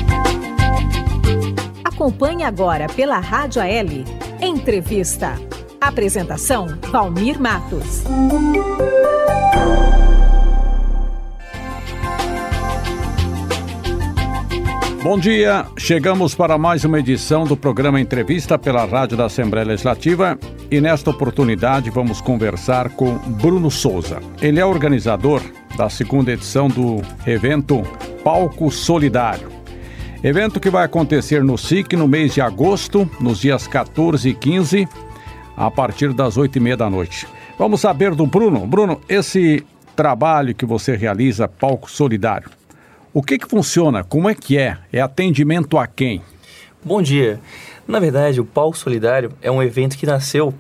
Acompanhe agora pela Rádio AL Entrevista. Apresentação: Valmir Matos. Bom dia, chegamos para mais uma edição do programa Entrevista pela Rádio da Assembleia Legislativa e nesta oportunidade vamos conversar com Bruno Souza. Ele é organizador da segunda edição do evento Palco Solidário. Evento que vai acontecer no SIC no mês de agosto, nos dias 14 e 15, a partir das 8h30 da noite. Vamos saber do Bruno. Bruno, esse trabalho que você realiza, Palco Solidário, o que funciona? Como é que é? É atendimento a quem? Bom dia. Na verdade, o Palco Solidário é um evento que nasceu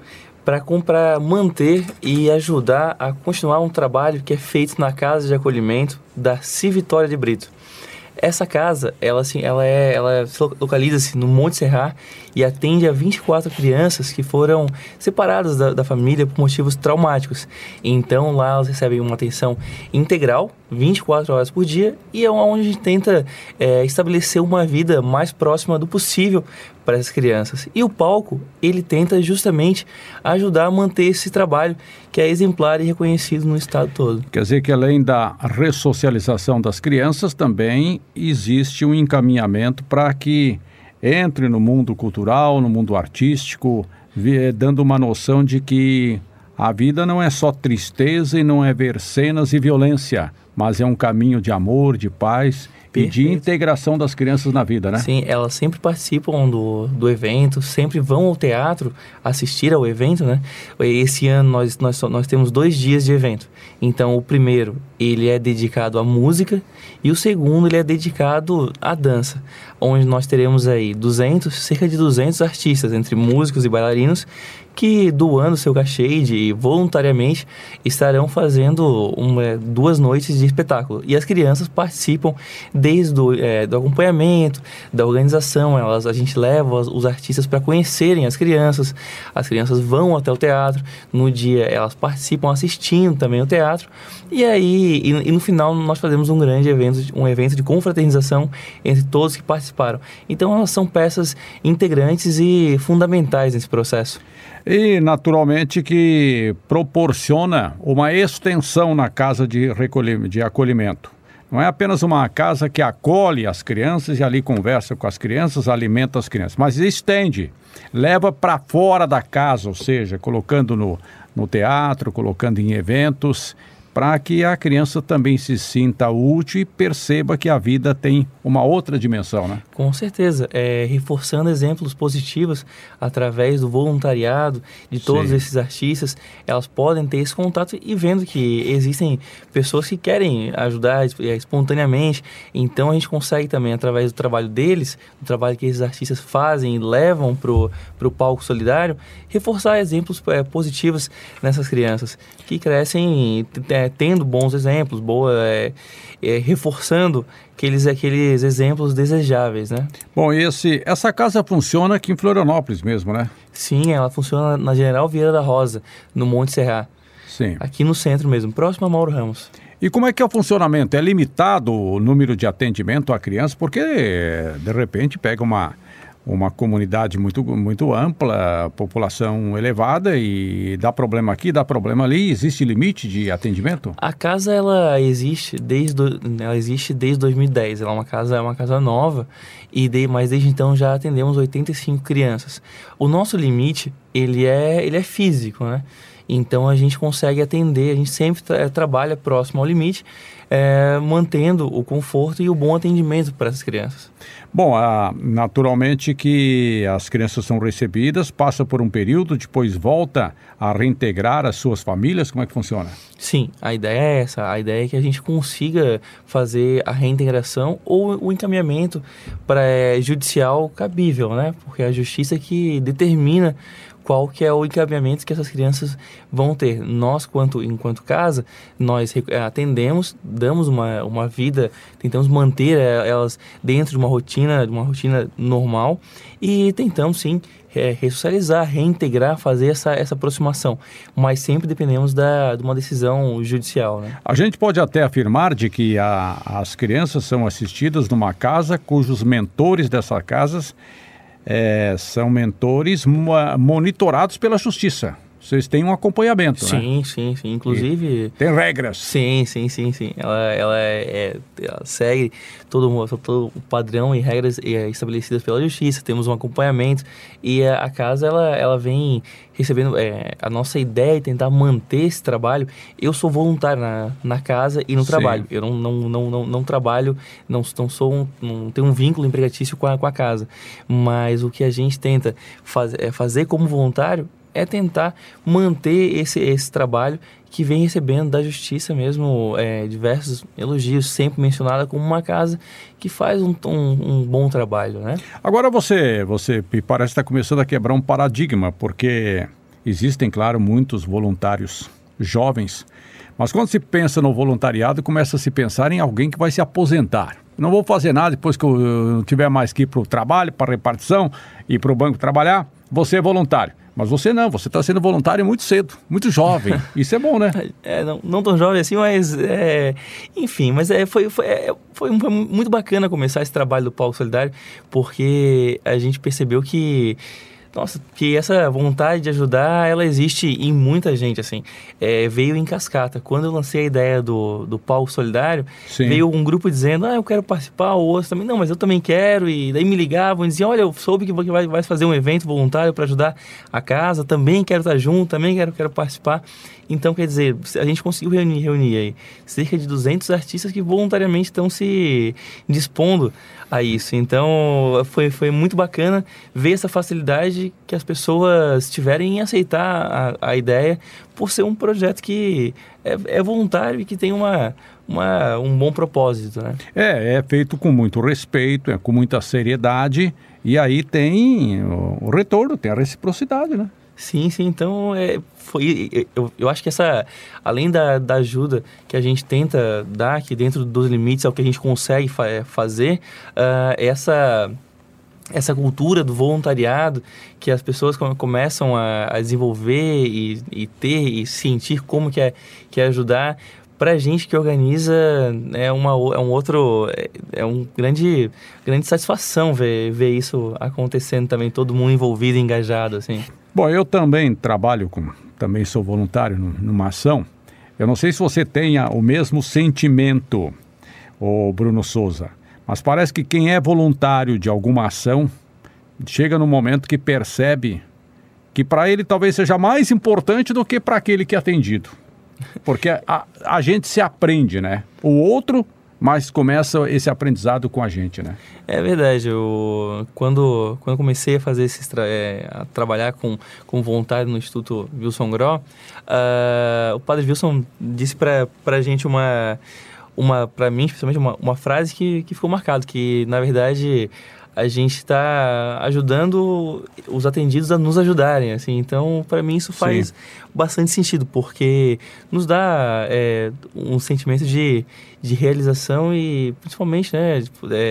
para manter e ajudar a continuar um trabalho que é feito na Casa de Acolhimento da C. Vitória de Brito. Essa casa, ela se localiza-se no Monte Serra e atende a 24 crianças que foram separadas da família por motivos traumáticos. Então, lá elas recebem uma atenção integral, 24 horas por dia, e é onde a gente tenta estabelecer uma vida mais próxima do possível para essas crianças. E o palco, ele tenta justamente ajudar a manter esse trabalho que é exemplar e reconhecido no estado todo. Quer dizer que além da ressocialização das crianças, também existe um encaminhamento para que entre no mundo cultural, no mundo artístico, dando uma noção de que a vida não é só tristeza e não é ver cenas e violência, mas é um caminho de amor, de paz e de integração das crianças na vida, né? Sim, elas sempre participam do evento, sempre vão ao teatro assistir ao evento, né? Esse ano nós temos 2 dias de evento. Então, o primeiro, ele é dedicado à música e o segundo, ele é dedicado à dança, onde nós teremos aí cerca de 200 artistas, entre músicos e bailarinos, que doando seu cachê e voluntariamente estarão fazendo 2 noites de espetáculo. E as crianças participam desde do acompanhamento, da organização. A gente leva os artistas para conhecerem as crianças vão até o teatro, no dia elas participam assistindo também o teatro, e aí e no final nós fazemos um grande evento, um evento de confraternização entre todos que participaram. Então elas são peças integrantes e fundamentais nesse processo. E, naturalmente, que proporciona uma extensão na casa de acolhimento. Não é apenas uma casa que acolhe as crianças e ali conversa com as crianças, alimenta as crianças, mas estende, leva para fora da casa, ou seja, colocando no teatro, colocando em eventos, para que a criança também se sinta útil e perceba que a vida tem uma outra dimensão, né? Com certeza, reforçando exemplos positivos através do voluntariado de todos esses artistas, elas podem ter esse contato e vendo que existem pessoas que querem ajudar espontaneamente, então a gente consegue também, através do trabalho deles, do trabalho que esses artistas fazem e levam para o Palco Solidário, reforçar exemplos positivos nessas crianças que crescem tendo bons exemplos, reforçando aqueles exemplos desejáveis, né? Bom, essa casa funciona aqui em Florianópolis mesmo, né? Sim, ela funciona na General Vieira da Rosa, no Monte Serra. Sim. Aqui no centro mesmo, próximo a Mauro Ramos. E como é que é o funcionamento? É limitado o número de atendimento à criança? Porque, de repente, pega uma comunidade muito, muito ampla, população elevada e dá problema aqui, dá problema ali. Existe limite de atendimento? A casa ela existe desde 2010. Ela é uma casa nova, mas desde então já atendemos 85 crianças. O nosso limite ele é físico, né? Então a gente consegue atender, a gente sempre trabalha próximo ao limite, mantendo o conforto e o bom atendimento para essas crianças. Bom, naturalmente que as crianças são recebidas, passa por um período, depois volta a reintegrar as suas famílias, como é que funciona? Sim, a ideia é essa, a ideia é que a gente consiga fazer a reintegração ou o encaminhamento judicial cabível, né? Porque é a justiça que determina qual que é o encaminhamento que essas crianças vão ter. Nós, enquanto casa, nós atendemos, damos uma vida, tentamos manter elas dentro de uma rotina normal e tentamos, sim, ressocializar, reintegrar, fazer essa aproximação. Mas sempre dependemos de uma decisão judicial, né? A gente pode até afirmar de que as crianças são assistidas numa casa cujos mentores dessa casa são mentores monitorados pela justiça. Vocês têm um acompanhamento, sim, né? Sim. Inclusive... Tem regras. Sim. Ela segue todo o padrão e regras estabelecidas pela justiça. Temos um acompanhamento. E a casa, ela vem recebendo... a nossa ideia é tentar manter esse trabalho. Eu sou voluntário na casa e no trabalho. Eu não trabalho, não tenho um vínculo empregatício com a casa. Mas o que a gente tenta fazer como voluntário é tentar manter esse trabalho que vem recebendo da justiça mesmo, diversos elogios, sempre mencionada como uma casa que faz um bom trabalho, né? Agora você parece estar começando a quebrar um paradigma, porque existem, claro, muitos voluntários jovens, mas quando se pensa no voluntariado, começa a se pensar em alguém que vai se aposentar. Não vou fazer nada depois que eu não tiver mais que ir para o trabalho, para a repartição e para o banco trabalhar, você é voluntário. Mas você não, você está sendo voluntário muito cedo, muito jovem. Isso é bom, né? Não tão jovem assim, mas... enfim, mas foi muito bacana começar esse trabalho do Palco Solidário, porque a gente percebeu que essa vontade de ajudar, ela existe em muita gente, assim. Veio em cascata. Quando eu lancei a ideia do Palco Solidário, Sim. Veio um grupo dizendo, eu quero participar, o outro também, não, mas eu também quero, e daí me ligavam e diziam, olha, eu soube que vai fazer um evento voluntário para ajudar a casa, também quero estar junto, também quero participar. Então, quer dizer, a gente conseguiu reunir aí cerca de 200 artistas que voluntariamente estão se dispondo a isso. Então, foi muito bacana ver essa facilidade que as pessoas tiverem em aceitar a ideia por ser um projeto que é voluntário e que tem um bom propósito, né? É feito com muito respeito, com muita seriedade, e aí tem o retorno, tem a reciprocidade, né? Sim, então eu acho que além da ajuda que a gente tenta dar aqui dentro dos limites, é o que a gente consegue fazer, essa cultura do voluntariado que as pessoas começam a desenvolver e ter e sentir como que é ajudar. Para a gente que organiza é uma grande satisfação ver isso acontecendo também, todo mundo envolvido e engajado, assim. Bom, eu também também sou voluntário numa ação. Eu não sei se você tenha o mesmo sentimento, o Bruno Souza, mas parece que quem é voluntário de alguma ação chega no momento que percebe que para ele talvez seja mais importante do que para aquele que é atendido. Porque a gente se aprende, né? O outro, mas começa esse aprendizado com a gente, né? É verdade. Quando eu comecei a fazer a trabalhar com voluntário no Instituto Wilson Groh, o padre Wilson disse pra gente para mim, especialmente uma frase que ficou marcada, que na verdade a gente está ajudando os atendidos a nos ajudarem, assim. Então, para mim isso faz bastante sentido, porque nos dá um sentimento de realização e principalmente, né,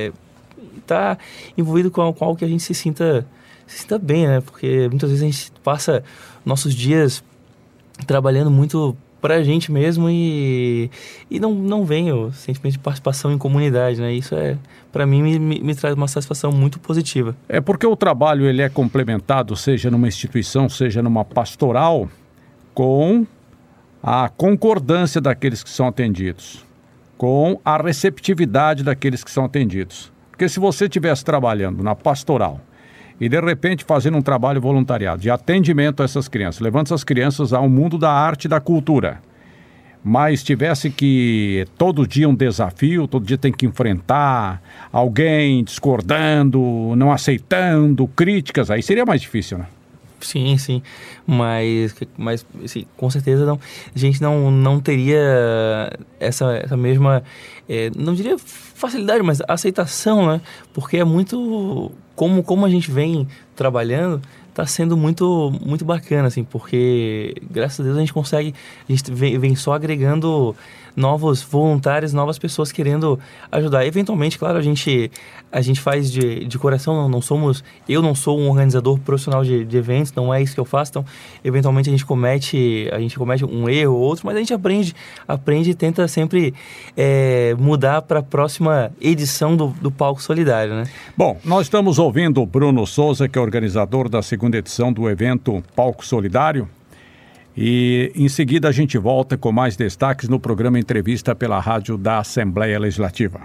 tá envolvido com algo que a gente se sinta bem, né? Porque muitas vezes a gente passa nossos dias trabalhando muito pra gente mesmo e não vem o sentimento de participação em comunidade, né? Isso para mim, me traz uma satisfação muito positiva. É porque o trabalho ele é complementado, seja numa instituição, seja numa pastoral, com a concordância daqueles que são atendidos, com a receptividade daqueles que são atendidos. Porque se você estivesse trabalhando na pastoral e de repente fazendo um trabalho voluntariado de atendimento a essas crianças, levando essas crianças ao mundo da arte e da cultura, mas tivesse que todo dia um desafio, todo dia tem que enfrentar alguém discordando, não aceitando, críticas, aí seria mais difícil, né? Sim, mas assim, com certeza a gente não teria essa mesma, não diria facilidade, mas aceitação, né? Porque é muito, como a gente vem trabalhando, está sendo muito, muito bacana, assim, porque graças a Deus a gente vem só agregando novos voluntários, novas pessoas querendo ajudar. Eventualmente, claro, a gente faz de coração, eu não sou um organizador profissional de eventos, não é isso que eu faço, então eventualmente a gente comete um erro ou outro, mas a gente aprende e tenta sempre mudar para a próxima edição do Palco Solidário, né? Bom, nós estamos ouvindo o Bruno Souza, que é organizador da segunda edição do evento Palco Solidário. E em seguida a gente volta com mais destaques no programa Entrevista pela Rádio da Assembleia Legislativa.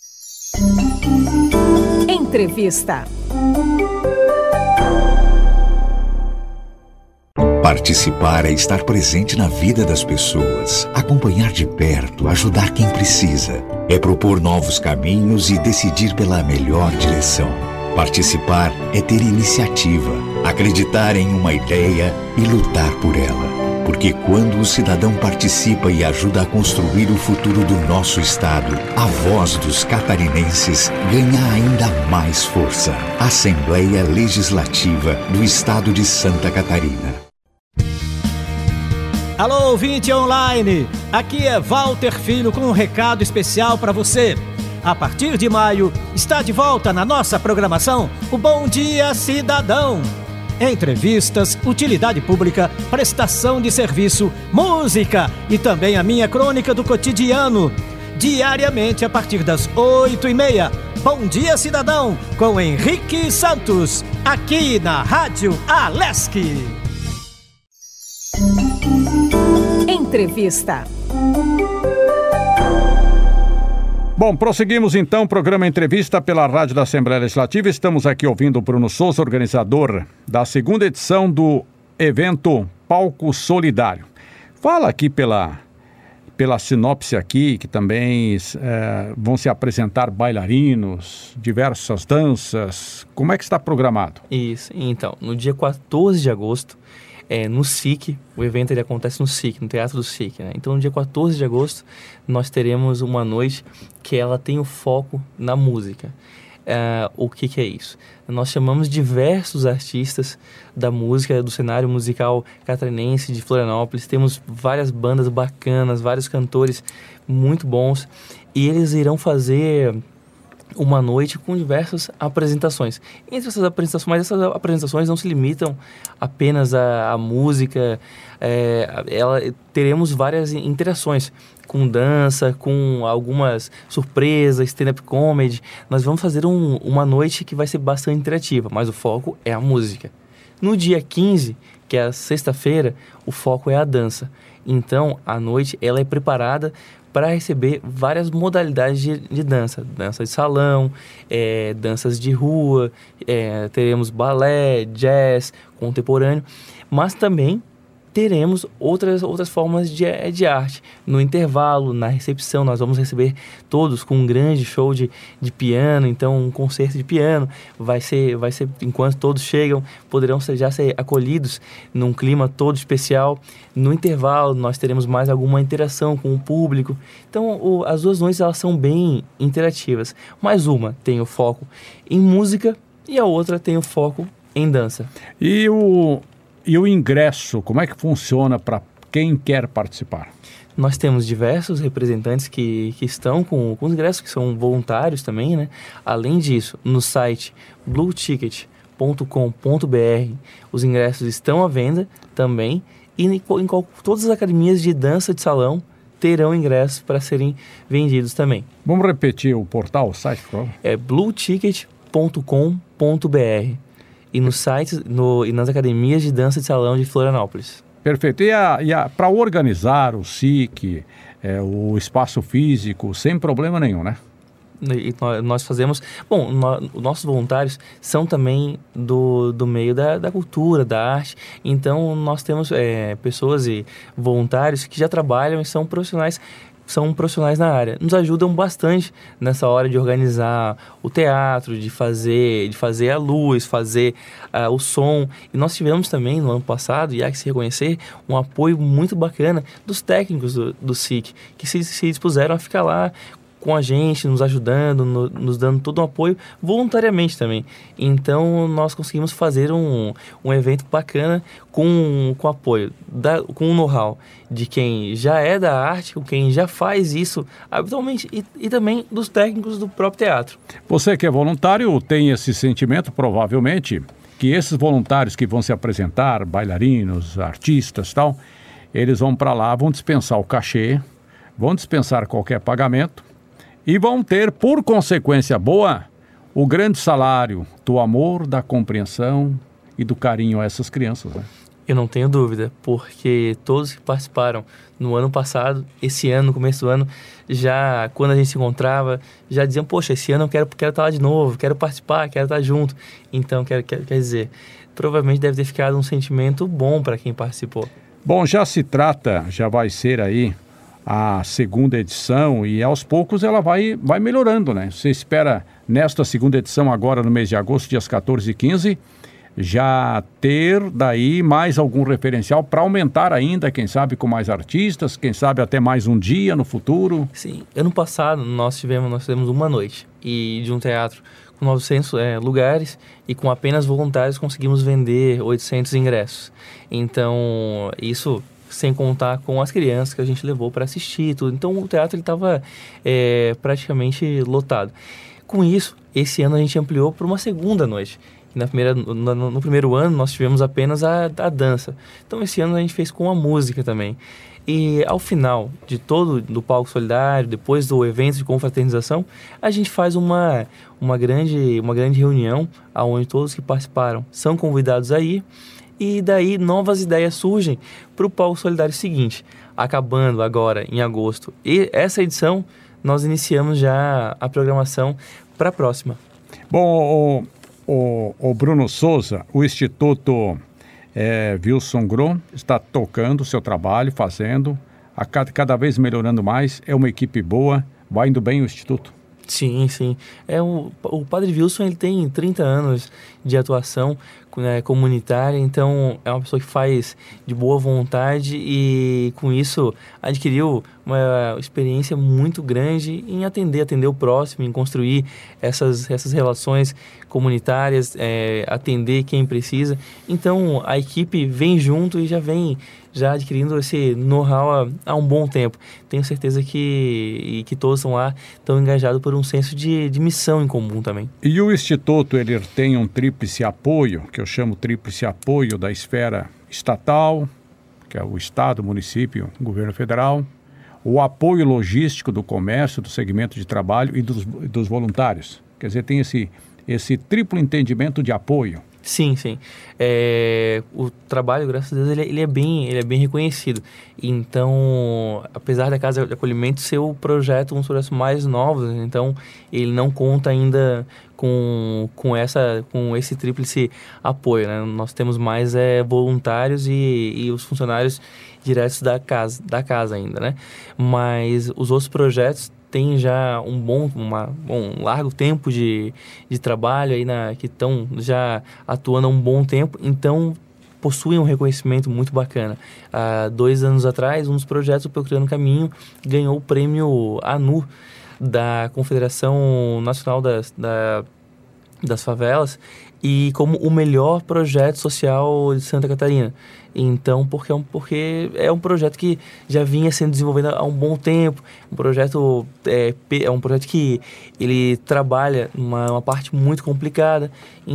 Entrevista. Participar é estar presente na vida das pessoas, acompanhar de perto, ajudar quem precisa. É propor novos caminhos e decidir pela melhor direção. Participar é ter iniciativa, acreditar em uma ideia e lutar por ela. Porque quando o cidadão participa e ajuda a construir o futuro do nosso Estado, a voz dos catarinenses ganha ainda mais força. Assembleia Legislativa do Estado de Santa Catarina. Alô, ouvinte online! Aqui é Walter Filho com um recado especial para você. A partir de maio, está de volta na nossa programação o Bom Dia Cidadão. Entrevistas, utilidade pública, prestação de serviço, música e também a minha crônica do cotidiano. Diariamente a partir das 8h30. Bom Dia Cidadão com Henrique Santos, aqui na Rádio Alesc. Entrevista. Bom, prosseguimos então o programa Entrevista pela Rádio da Assembleia Legislativa. Estamos aqui ouvindo o Bruno Souza, organizador da segunda edição do evento Palco Solidário. Fala aqui pela sinopse aqui, que também vão se apresentar bailarinos, diversas danças. Como é que está programado? Isso, então, no dia 14 de agosto, no SIC, o evento ele acontece no SIC, no Teatro do SIC, né? Então, no dia 14 de agosto, nós teremos uma noite que ela tem o foco na música. O que é isso? Nós chamamos diversos artistas da música, do cenário musical catarinense de Florianópolis. Temos várias bandas bacanas, vários cantores muito bons, e eles irão fazer uma noite com diversas apresentações. Entre essas apresentações não se limitam apenas à música, teremos várias interações com dança, com algumas surpresas, stand-up comedy. Nós vamos fazer uma noite que vai ser bastante interativa, mas o foco é a música. No dia 15, que é a sexta-feira, o foco é a dança. Então, a noite ela é preparada para receber várias modalidades de dança. Dança de salão, danças de rua, teremos balé, jazz, contemporâneo, mas também teremos outras formas de arte. No intervalo, na recepção, nós vamos receber todos com um grande show de piano, então um concerto de piano. Vai ser enquanto todos chegam, poderão já ser acolhidos num clima todo especial. No intervalo, nós teremos mais alguma interação com o público. Então, as duas noites elas são bem interativas. Mas uma tem o foco em música e a outra tem o foco em dança. E o ingresso, como é que funciona para quem quer participar? Nós temos diversos representantes que estão com os ingressos, que são voluntários também, né? Além disso, no site blueticket.com.br, os ingressos estão à venda também, e todas as academias de dança de salão terão ingressos para serem vendidos também. Vamos repetir o portal, o site, por favor? É blueticket.com.br. E nos sites e nas academias de dança de salão de Florianópolis. Perfeito. E para organizar o SIC, o espaço físico, sem problema nenhum, né? E nós fazemos... Bom, nossos voluntários são também do meio da cultura, da arte. Então, nós temos pessoas e voluntários que já trabalham e são profissionais na área. Nos ajudam bastante nessa hora de organizar o teatro, de fazer a luz, fazer o som. E nós tivemos também, no ano passado, e há que se reconhecer, um apoio muito bacana dos técnicos do SIC, que se dispuseram a ficar lá com a gente, nos ajudando, nos dando todo um apoio, voluntariamente também. Então, nós conseguimos fazer um evento bacana com apoio, com o know-how de quem já é da arte, com quem já faz isso habitualmente e também dos técnicos do próprio teatro. Você que é voluntário tem esse sentimento, provavelmente, que esses voluntários que vão se apresentar, bailarinos, artistas, tal, eles vão para lá, vão dispensar o cachê, vão dispensar qualquer pagamento e vão ter, por consequência boa, o grande salário do amor, da compreensão e do carinho a essas crianças, né? Eu não tenho dúvida, porque todos que participaram no ano passado, esse ano, no começo do ano, já quando a gente se encontrava, já diziam, poxa, esse ano eu quero estar lá de novo, quero participar, quero estar junto. Então, quer dizer, provavelmente deve ter ficado um sentimento bom para quem participou. Bom, já vai ser aí a segunda edição e aos poucos ela vai melhorando, né? Você espera nesta segunda edição agora no mês de agosto, dias 14 e 15, já ter daí mais algum referencial para aumentar ainda, quem sabe com mais artistas, quem sabe até mais um dia no futuro. Sim, ano passado nós tivemos uma noite e de um teatro com 900 lugares e com apenas voluntários conseguimos vender 800 ingressos. Então, isso sem contar com as crianças que a gente levou para assistir e tudo. Então, o teatro estava praticamente lotado. Com isso, esse ano a gente ampliou para uma segunda noite. No primeiro ano, nós tivemos apenas a dança. Então, esse ano a gente fez com a música também. E ao final do Palco Solidário, depois do evento de confraternização, a gente faz uma grande reunião onde todos que participaram são convidados a ir. E daí novas ideias surgem para o Palco Solidário seguinte. Acabando agora em agosto. E essa edição, nós iniciamos já a programação para a próxima. Bom, o Bruno Souza, o Instituto Wilson Grom está tocando o seu trabalho, fazendo, cada vez melhorando mais. É uma equipe boa, vai indo bem o Instituto. Sim. O Padre Wilson, ele tem 30 anos de atuação comunitária, então é uma pessoa que faz de boa vontade e com isso adquiriu uma experiência muito grande em atender o próximo, em construir essas relações comunitárias, atender quem precisa. Então a equipe vem junto e já adquirindo esse know-how há um bom tempo. Tenho certeza que todos estão lá, estão engajados por um senso de missão em comum também. E o Instituto, ele tem um tríplice apoio, que eu chamo tríplice apoio da esfera estatal, que é o Estado, município, governo federal, o apoio logístico do comércio, do segmento de trabalho e dos voluntários. Quer dizer, tem esse triplo entendimento de apoio. Sim. O trabalho, graças a Deus, ele é bem reconhecido. Então, apesar da Casa de Acolhimento ser um dos projetos mais novos, então ele não conta ainda com esse tríplice apoio, né? Nós temos mais voluntários e os funcionários diretos da casa ainda, né? Mas os outros projetos tem já um largo tempo de trabalho aí que estão já atuando há um bom tempo, então possuem um reconhecimento muito bacana. Há 2 anos atrás, um dos projetos do Procurando Caminho ganhou o prêmio ANU da Confederação Nacional das Favelas e como o melhor projeto social de Santa Catarina. Então, porque é um projeto que já vinha sendo desenvolvido há um bom tempo, um projeto que ele trabalha uma parte muito complicada,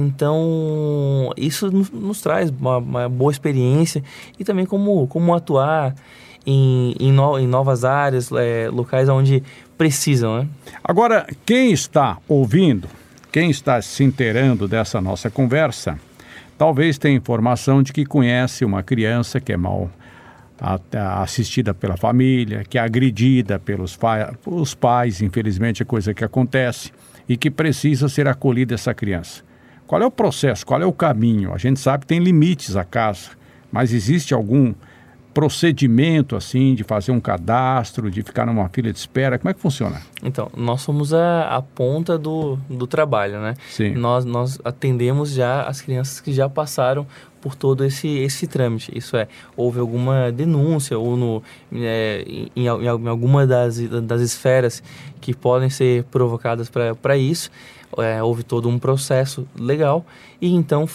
então isso nos traz uma boa experiência e também como atuar em novas áreas, locais onde precisam, né? Agora, quem está ouvindo, quem está se inteirando dessa nossa conversa, talvez tenha informação de que conhece uma criança que é mal assistida pela família, que é agredida pelos pais, infelizmente é coisa que acontece, e que precisa ser acolhida essa criança. Qual é o processo, qual é o caminho? A gente sabe que tem limites a casa, mas existe algum procedimento, assim, de fazer um cadastro, de ficar numa fila de espera? Como é que funciona? Então, nós somos a ponta do trabalho, né? Sim. Nós atendemos já as crianças que já passaram por todo esse trâmite. Isso é, houve alguma denúncia ou em alguma das esferas que podem ser provocadas para isso, houve todo um processo legal e então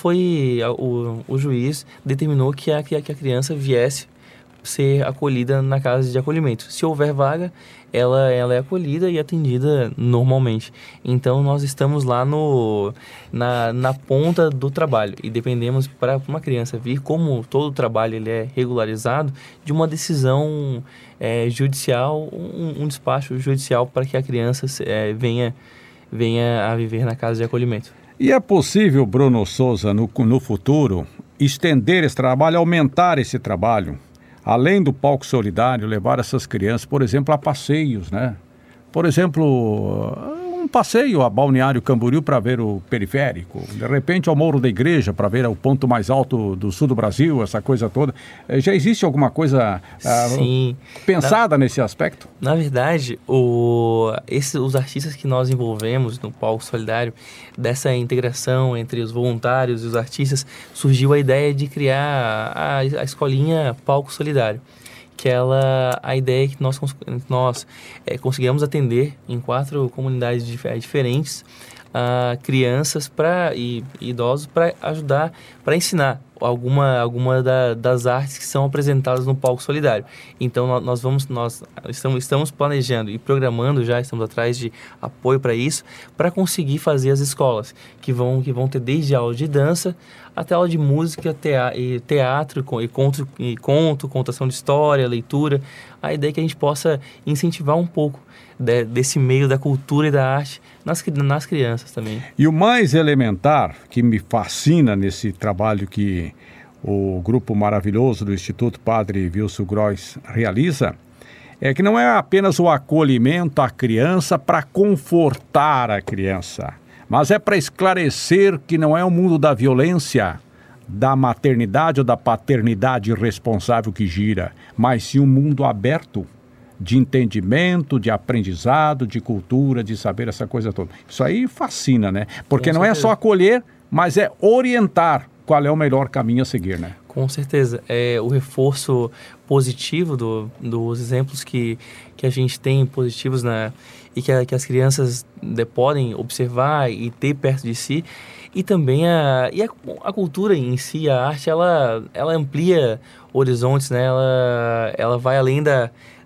o juiz determinou que a criança viesse ser acolhida na casa de acolhimento. Se houver vaga, ela é acolhida e atendida normalmente. Então, nós estamos lá na ponta do trabalho e dependemos para uma criança vir, como todo o trabalho ele é regularizado, de uma decisão judicial, um despacho judicial para que a criança venha a viver na casa de acolhimento. E é possível, Bruno Souza, no futuro, estender esse trabalho, aumentar esse trabalho? Além do palco solidário, levar essas crianças, por exemplo, a passeios, né? Por exemplo, um passeio a Balneário Camboriú para ver o periférico, de repente ao Morro da Igreja para ver o ponto mais alto do sul do Brasil, essa coisa toda. Já existe alguma coisa pensada nesse aspecto? Na verdade, os artistas que nós envolvemos no palco solidário, dessa integração entre os voluntários e os artistas, surgiu a ideia de criar a escolinha Palco Solidário. Que a ideia é que nós conseguimos atender em 4 comunidades diferentes crianças e idosos para ajudar, para ensinar alguma das artes que são apresentadas no Palco Solidário. Então, nós estamos planejando e programando já, estamos atrás de apoio para isso, para conseguir fazer as escolas, que vão ter desde aula de dança até aula de música, teatro, conto, contação de história, leitura. A ideia é que a gente possa incentivar um pouco desse meio da cultura e da arte nas crianças também. E o mais elementar que me fascina nesse trabalho que o grupo maravilhoso do Instituto Padre Wilson Gross realiza é que não é apenas o acolhimento à criança para confortar a criança, mas é para esclarecer que não é o mundo da violência, da maternidade ou da paternidade irresponsável que gira, mas sim um mundo aberto de entendimento, de aprendizado, de cultura, de saber essa coisa toda. Isso aí fascina, né? Porque não é só acolher, mas é orientar qual é o melhor caminho a seguir, né? Com certeza. É o reforço positivo dos exemplos que a gente tem positivos e que as crianças podem observar e ter perto de si. E também a cultura em si, a arte, ela amplia horizontes, né? Ela vai além da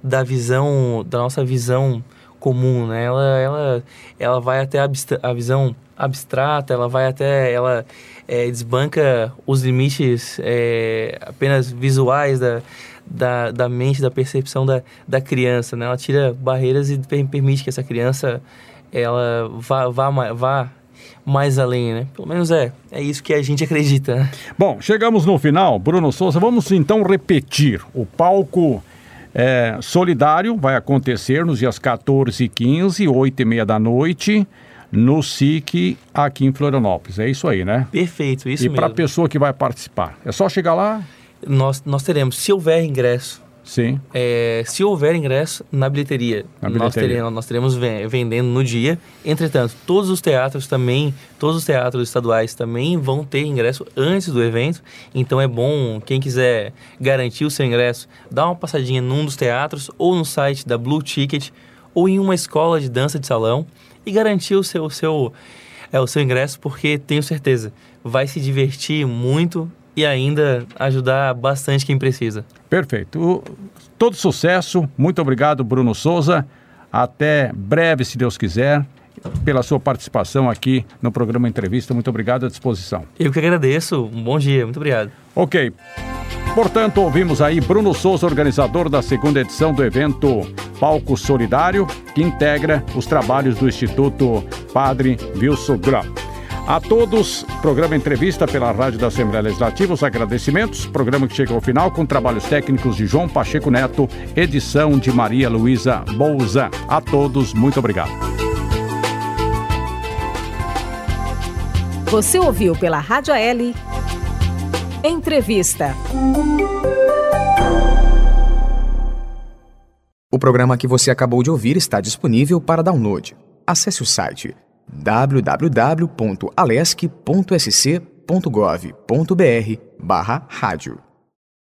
nossa visão comum, né? Ela vai até a visão abstrata, ela desbanca os limites apenas visuais da mente, da percepção da criança, né? Ela tira barreiras e permite que essa criança ela vá mais além, né? Pelo menos é isso que a gente acredita, né? Bom, chegamos no final. Bruno Souza, vamos então repetir. O palco solidário vai acontecer nos dias 14 e 15, 8h30 da noite, no SIC, aqui em Florianópolis. É isso aí, né? Perfeito, isso mesmo. E para a pessoa que vai participar, é só chegar lá? Nós teremos, se houver ingresso, sim. Se houver ingresso na bilheteria, nós teremos vendendo no dia. Entretanto, todos os teatros estaduais também vão ter ingresso antes do evento. Então é bom, quem quiser garantir o seu ingresso, dar uma passadinha num dos teatros ou no site da Blue Ticket ou em uma escola de dança de salão e garantir o seu ingresso, porque tenho certeza, vai se divertir muito e ainda ajudar bastante quem precisa. Perfeito. Todo sucesso. Muito obrigado, Bruno Souza. Até breve, se Deus quiser, pela sua participação aqui no programa Entrevista. Muito obrigado, à disposição. Eu que agradeço. Um bom dia. Muito obrigado. Ok. Portanto, ouvimos aí Bruno Souza, organizador da 2ª edição do evento Palco Solidário, que integra os trabalhos do Instituto Padre Wilson Gross. A todos, programa Entrevista pela Rádio da Assembleia Legislativa, os agradecimentos, programa que chega ao final com trabalhos técnicos de João Pacheco Neto, edição de Maria Luísa Bouza. A todos, muito obrigado. Você ouviu pela Rádio AL Entrevista. O programa que você acabou de ouvir está disponível para download. Acesse o site www.alesc.sc.gov.br/rádio.